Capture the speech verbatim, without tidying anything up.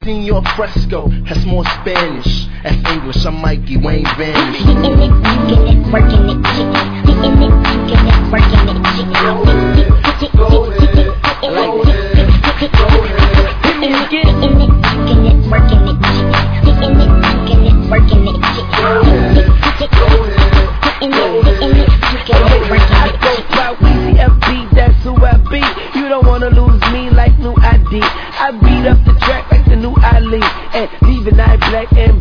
Senor Fresco, that's more Spanish. That's English, I'm Mikey Wayne Vanish. Getting it, getting it, working it, getting it, getting it, working it, getting it. Go ahead, go ahead, go ahead. Getting it, getting it, getting it, working it, getting it, getting it, working it, getting it. Go ahead, go ahead, getting it, getting it, getting it, working it. Go by Weezy F B, that's who I be. You don't wanna lose me like new I D. I beat up the track like the new Ali, and leaving eye black and